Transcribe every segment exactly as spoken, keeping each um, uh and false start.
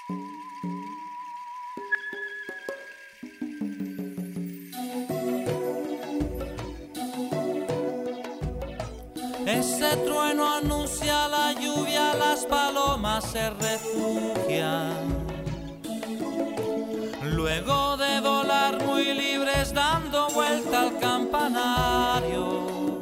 Ese trueno anuncia la lluvia, las palomas se refugian. Luego de volar muy libres dando vuelta al campanario,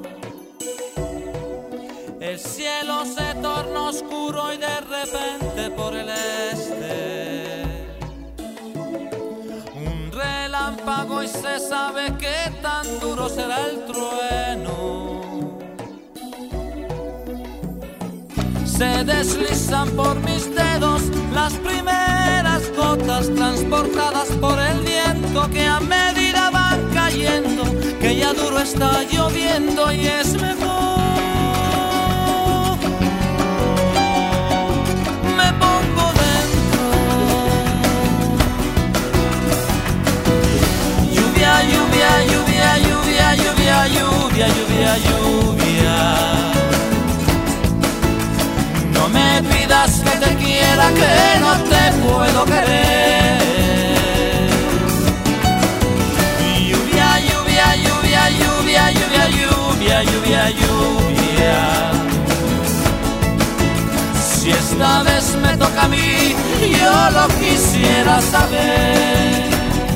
el cielo se torna oscuro y de repente por el este un relámpago y se sabe que tan duro será el trueno. Se deslizan por mis dedos las primeras gotas transportadas por el viento que a medida van cayendo, que ya duro está lloviendo y es mejor. Me pongo dentro. Lluvia, lluvia, lluvia, lluvia, lluvia, lluvia, lluvia, lluvia. No me pidas que te quiera, que no te puedo querer. Lluvia, lluvia, lluvia, lluvia, lluvia, lluvia, lluvia, lluvia. Si esta vez me toca a mí, yo lo quisiera saber.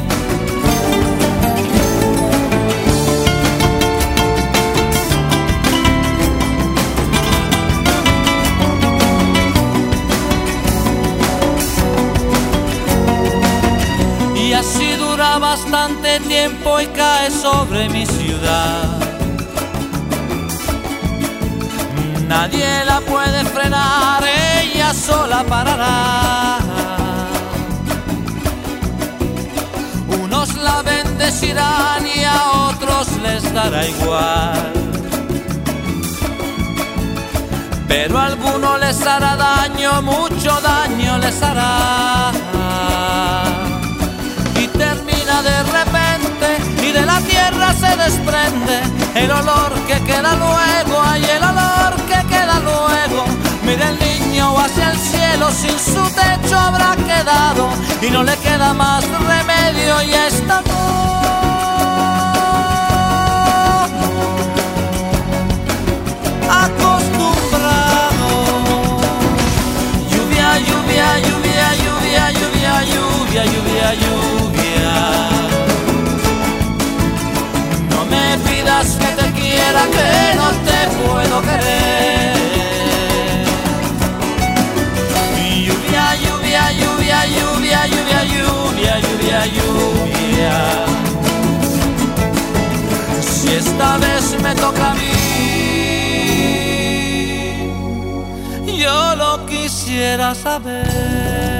Y así dura bastante tiempo y cae sobre mi ciudad. Nadie la puede frenar, ella sola parará. Unos la bendecirán y a otros les dará igual. Pero a alguno les hará daño, mucho daño les hará. Termina de repente y de la tierra se desprende el olor que queda luego, ay, el olor que queda luego. Mira el niño hacia el cielo, sin su techo habrá quedado y no le queda más remedio y está acostumbrado. Lluvia, lluvia, lluvia, lluvia, lluvia, lluvia, lluvia, lluvia. No me pidas que te quiera, que no te puedo querer. Lluvia, lluvia, lluvia, lluvia, lluvia, lluvia, lluvia, lluvia. Si esta vez me toca a mí, yo lo quisiera saber.